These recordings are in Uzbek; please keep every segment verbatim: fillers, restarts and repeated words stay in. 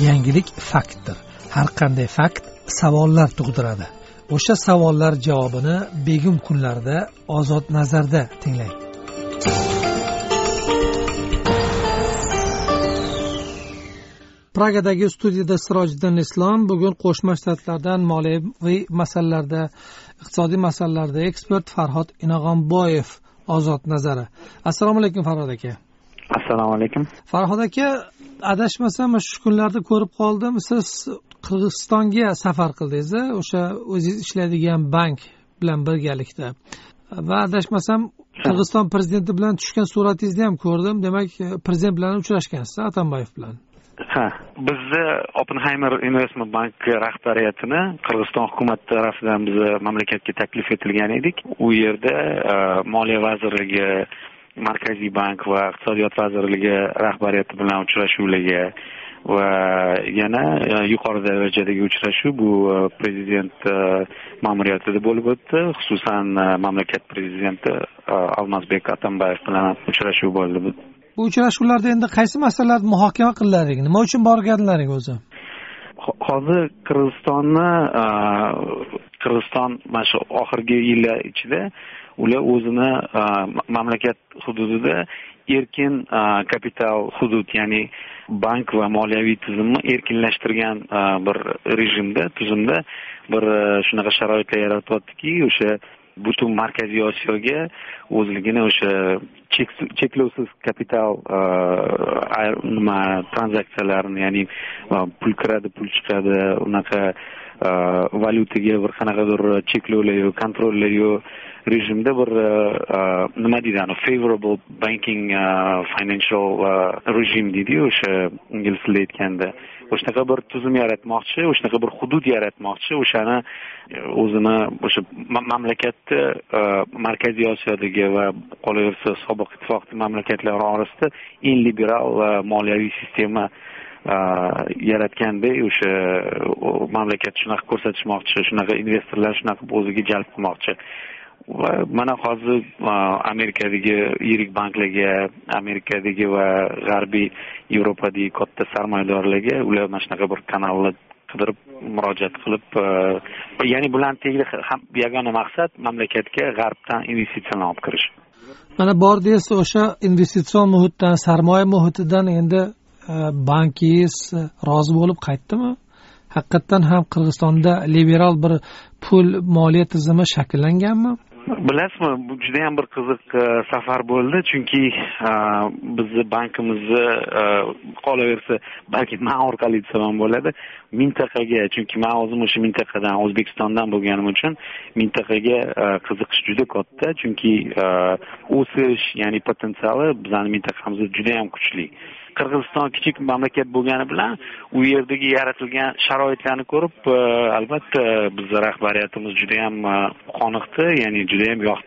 Yangilik faktdir. Har qanday fakt savollar tug'diradi. O'sha savollar javobini begum kunlarda Ozod nazarda tinglang. Pragadagi studiyada Sirojiddin Islom bugun Qo'shma Shtatlardan moliyaviy masalalarda, iqtisodiy masalalarda ekspert Farhod Inog'onboyev Ozod nazari. Assalomu alaykum Farhod aka. Assalomu alaykum. Farhod aka, adashmasam shu kunlarda ko'rib qoldim, siz Qirg'izistonga safar qildingiz, o'sha o'zingiz ishlaydigan bank bilan birgalikda. Va adashmasam Qirg'iziston prezidenti bilan tushgan suratingizni ham ko'rdim. Demak, prezident bilan uchrashgansiz, Atambayev bilan. Ha, bizni Oppenheimer Investment Bank rahbariyatini Qirg'iziston hukumati tarafidan bizni mamlakatga taklif etilgan edik. U yerda Moliya vazirligi, Markaziy bank va Iqtisodiyot vazirligi rahbariyati bilan uchrashuvlarga va yana yuqori darajadagi uchrashuv bu prezident ma'muriyatida bo'lib o'tdi. Xususan mamlakat prezidenti Almazbek Atambayev bilan uchrashuv bo'ldi. Bu uchrashuvlarda endi qaysi masalalar muhokama qilinadi? Nima uchun borganlaring o'zi? Hozir Qirg'izistonni Qirg'iziston mana shu oxirgi yillar ichida ular o'zini mamlakat hududida erkin kapital hudud, ya'ni bank va moliyaviy tizimni erkinlashtirgan bir rejimda, tuzumda bir shunaqa sharoitlar yaratyaptiki, o'sha butun Markaziy Osiyoga o'zligini o'sha cheklovsiz kapital nima tranzaksiyalarini, ya'ni pul kiradi, pul chiqadi, unaqa valyutaga bir qanaqadir cheklovlar yo'q, kontrollar yo'q rejimda bir nima deydi, ana favorable banking financial regime deydi o'sha ingliz tilida aytganda. O'shanaqa bir tuzum yaratmoqchi, o'shanaqa bir hudud yaratmoqchi, o'shani o'zini o'sha mamlakatni Markaziy Osiyodagi va qolaversa sobiq ittifoq mamlakatlar orasida eng liberal moliyaviy sistema yaratganda o'sha mamlakat shunaqa ko'rsatishmoqchi, shunaqa investorlar shunaqa o'ziga jalb qilmoqchi. Va mana hozir Amerikadagi yirik banklarga, Amerikadagi va G'arbiy Yevropadagi katta sarmoyadorlarga ular mana shunaqa bir kanalni qidirib murojaat qilib, ya'ni bularning tagida ham yagona maqsad mamlakatga G'arbdan investitsiyalar olib kirish. Mana bordingiz o'sha investitsion muhitdan, sarmoya muhitidan endi bankingiz rozi bo'lib qaytdimi? Haqiqatan ham Qirg'izistonda liberal bir pul moliya tizimi shakllanganmi? Bilasizmi, bu juda ham bir qiziq safar bo'ldi, chunki bizni bankimizni qolaversa, balki men orqali desam bo'ladi, mintaqaga, chunki men o'zim o'sha mintaqadan, O'zbekistondan bo'lganim uchun mintaqaga qiziqish juda katta, chunki o'sish, ya'ni potensiali bizning mintaqamizda juda ham kuchli. Qirg'iziston kichik mamlakat bo'lgani bilan u yerdagi yaratilgan sharoitlarni ko'rib, albatta bizning rahbariyatimiz juda ham qoniqdi, ya'ni juda ham yoqdi.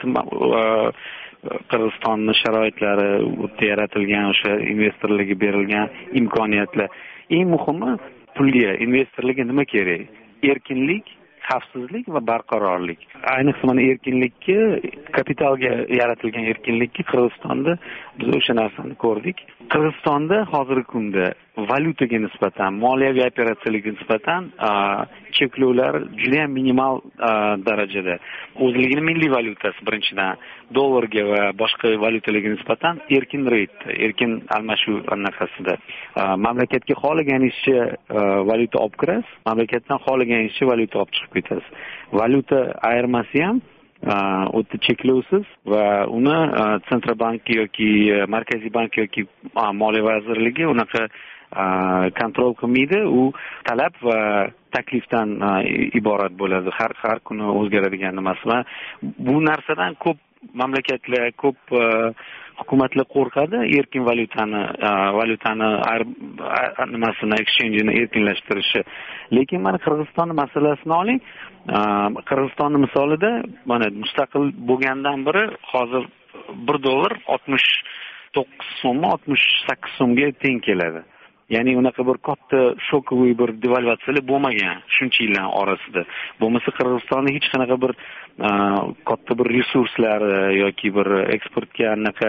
Qirg'izistonning sharoitlari, u yerda yaratilgan o'sha investorlarga berilgan imkoniyatlar. Eng muhimi pulga, investorlarga nima kerak? Erkinlik, xavfsizlik va barqarorlik. Ayniqsa mana erkinlikka, kapitalga yaratilgan erkinlikka Qirg'izistonda biz o'sha narsani ko'rdik. Qirg'izistonda hozirgi kunda valyutaga nisbatan, moliyaviy operatsiyalarga nisbatan cheklovlar juda ham minimal darajada. O'zligini milliy valyutasi birinchidan dollarga va boshqa valyutalarga nisbatan erkin reytda, erkin almashuv anaqasida. Mamlakatga xohlaganingizcha valyuta olib kirasiz, mamlakatdan xohlaganingizcha valyuta olib chiqib ketasiz. Valyuta ayirmasi ham o'ta cheklovsiz va uni Sentralbank yoki Markaziy bank yoki Moliya vazirligi unaqa kontrol qilmaydi. U talab va taklifdan iborat bo'ladi. Har har kuni o'zgaradigan nimasi. Bu narsadan ko'p mamlakatlar, ko'p hukumatlar qo'rqadi, erkin valyutani valyutani nimasini, exchange'ini erkinlashtirishi. Lekin mana Qirg'iziston masalasini oling. Qirg'izistonning misolida mana mustaqil bo'lgandan beri hozir bir dollar oltmish to'qqiz so'm, oltmish sakkiz so'mga teng keladi. Ya'ni unaqa bir katta shokoviy bir devalvatsiyalar bo'lmagan shuncha yillar orasida. Bo'lmasa Qirg'izistonning hech qanaqa bir katta bir resurslari yoki bir eksportga anaqa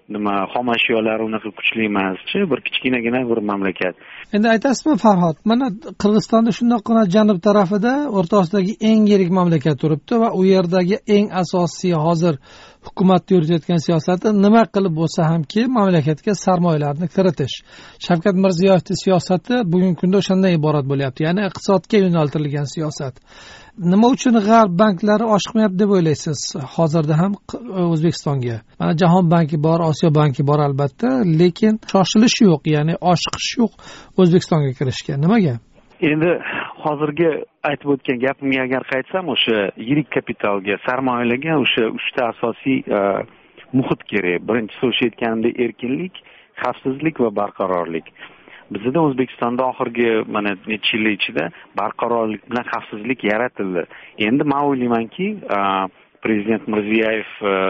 nima xom ashyolar unaqa kuchli emaschi, bir kichkinagina bir mamlakat. Endi aytasizmi Farhod, mana Qirg'izistonda shundoqqina janub tarafida O'rta Osiyodagi eng yirik mamlakat turibdi va u yerdagi eng asosiy hozir hukumat yuritayotgan siyosati nima qilib bo'lsa hamki mamlakatga sarmoyalarni kiritish. Shavkat Mirziyoyevning siyosati bugungi kunda o'shandan iborat bo'lyapti, ya'ni iqtisodga yo'naltirilgan siyosat. Nima uchun g'arb banklari oshiqmayapti deb o'ylaysiz hozirda ham O'zbekistonga? Mana Jahon banki bor, Osiyo banki bor albatta, lekin shoshilish yo'q, ya'ni oshiqish yo'q O'zbekistonga kirishga. Nimaga? Endi hozirgi aytib o'tgan gapimga agar qaytsam, o'sha yirik kapitalga, sarmoyalarga o'sha uchta asosiy muhit kerak. Birinchisi o'sha aytganimdek erkinlik, xavfsizlik va barqarorlik. Bizda O'zbekistonda oxirgi mana necha yil ichida barqarorlik bilan xavfsizlik yaratildi. Endi men o'ylaymanki, prezident Mirziyoyev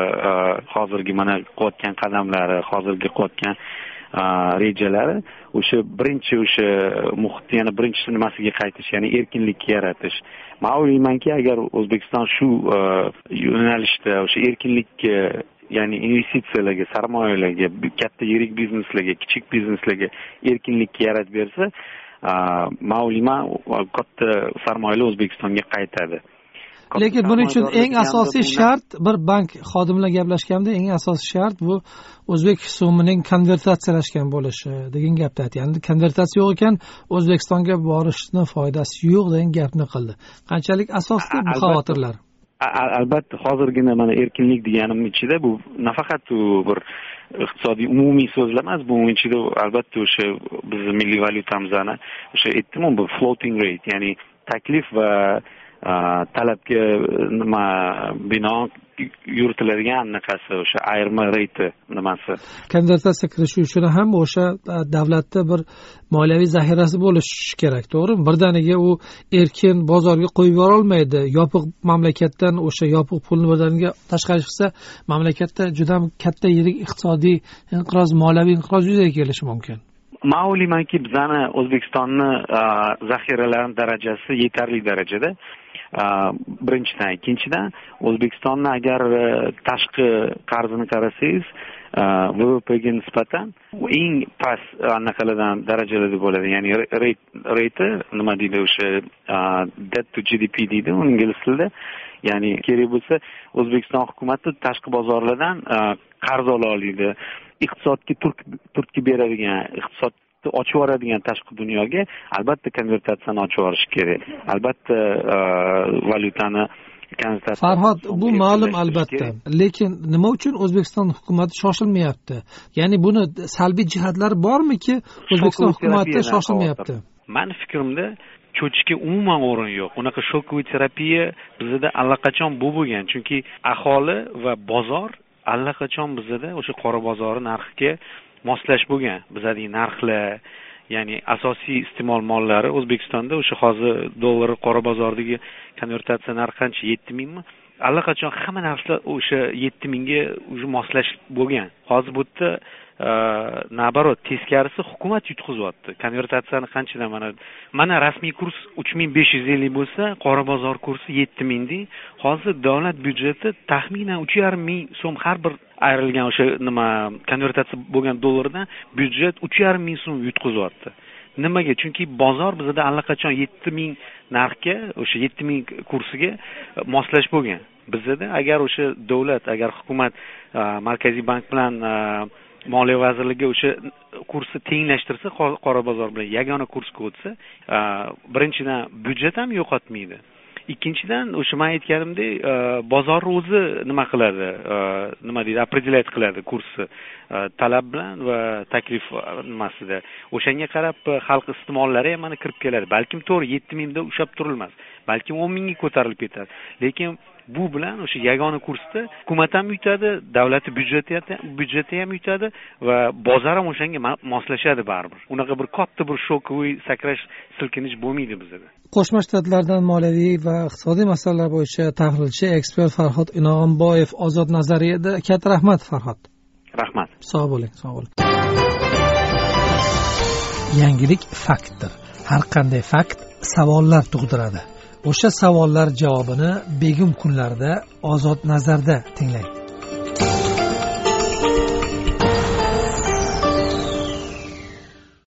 hozirgi mana qo'ygan qadamlari, hozirgi qo'ygan rejalari o'sha birinchi o'sha muhitni yana birinchi nimasiga qaytish, ya'ni erkinlikni yaratish. Men o'ylaymanki, agar O'zbekiston shu yo'nalishda o'sha erkinlikka, ya'ni investitsiyalarga, sarmoyalarga, katta yirik bizneslarga, kichik bizneslarga erkinlikni yaratib bersa, men o'ylayman, katta sarmoyalar O'zbekistonga qaytadi. Lekin buning uchun eng asosiy shart, bir bank xodimlar gaplashganda eng asosiy shart bu o'zbek so'mining konvertatsiyalashgan bo'lishi degan gapni aytdi. Ya'ni konvertatsiya yo'q ekan, O'zbekistonga borishni foydasi yo'q degan gapni qildi. Qanchalik asosli bu xavotirlar? Albatta, hozirgina mana erkinlik deganim ichida bu nafaqat bir iqtisodiy umumiy so'zlar emas, bu ichida albatta o'sha bizning milliy valyutamizni o'sha aytdim, bu floating rate, ya'ni taklif va talabga nima binoan yuritiladigan anaqasi o'sha ayirma reyti nimasi. Konvertatsiya kirishi uchun ham o'sha davlatda bir moliyaviy zaxirasi bo'lishi kerak, to'g'rimi? Birdaniga u erkin bozorga qo'yib yubora olmaydi. Yopiq mamlakatdan o'sha yopiq pulni birdaniga tashqari chiqsa, mamlakatda juda katta yirik iqtisodiy inqiroz, moliyaviy inqiroz yuzaga kelishi mumkin. Men o'ylaymanki, bizani O'zbekistonni zaxiralarining darajasi yetarli darajada. Birinchidan, ikkinchidan, O'zbekistonni agar tashqi qarzini qarasangiz, V V Pga nisbatan eng past anaqalardan darajalarda bo'ladi. Ya'ni rate nima deydi, o'sha debt to G D P deydi ingliz tilida. Ya'ni kerak bo'lsa, O'zbekiston hukumati tashqi bozorlardan qarz ola oladi. Iqtisodga turtki beradigan, iqtisodni ochib yuboradigan tashqi dunyoga albatta konvertatsiyani ochib yuborish kerak. Albatta valyutani konvertatsiya. Farhod, bu ma'lum albatta. Lekin nima uchun O'zbekiston hukumati shoshilmayapti? Ya'ni buni salbiy jihatlari bormiki, O'zbekiston hukumati shoshilmayapti? Meni fikrimda cho'chishga umuman o'rin yo'q. Unaqa shokoviy terapiya bizda allaqachon bu bo'lgan. Chunki aholi va bozor allaqachon bizda o'sha qora bozori narxiga moslash bo'lgan. Bizdagi narxlar, ya'ni asosiy iste'mol mollari O'zbekistonda o'sha hozir dollar qora bozoridagi konvertatsiya narxi qancha, yetti mingmi? Allaqachon hamma narsalar o'sha yetti mingga o'sha moslash bo'lgan. Hozir bu yerda nabarot teskarisi hukumat yutqizyapti. Konvertatsiyani qanchadan mana mana rasmiy kurs uch ming besh yuz ellik bo'lsa, qora bozor kursi yetti ming ding. Hozir davlat byudjeti taxminan uch yarim ming so'm har bir ayrilgan o'sha nima konvertatsiya bo'lgan dollardan byudjet uch yarim ming so'm yutqizyapti. Nimaga? Chunki bozor bizda allaqachon yetti ming narxga, o'sha yetti ming kursiga moslash bo'lgan. Bizda agar o'sha davlat, agar hukumat Markaziy bank bilan Moliya vazirligi o'sha kursni tenglashtirsa, qora bozor bilan yagona kursga o'tsa, birinchidan byudjet ham yo'qotmaydi. Ikkinchidan, o'sha men aytganimdek, bozor o'zi nima qiladi, nima deydi, определять qiladi kursni talab bilan va taklif nimasida. O'shanga qarab xalq iste'mollari ham mana kirib keladi. Balkim to'g'ri yetti mingda ushlab turilmas, balkim o'n mingga ko'tarilib ketadi. Lekin bu bilan o'sha yagona kursda hukumat ham yutadi, davlat byudjeti byudjeti ham yutadi va bozor ham o'shanga moslashadi baribir. Unaqa bir katta bir shokoviy sakrash, silkinish bo'lmaydi bizda. Qo'shma Shtatlardan moliyaviy va iqtisodiy masalalar bo'yicha tahlilchi ekspert Farhod Inog'imboyev Ozod nazariyada. Katta rahmat Farhod. Rahmat. Sog' bo'ling, sog' bo'ling. Yangilik faktdir. Har qanday fakt savollar tug'diradi. O'sha savollar javobini begim kunlarda Ozod nazarda tinglang.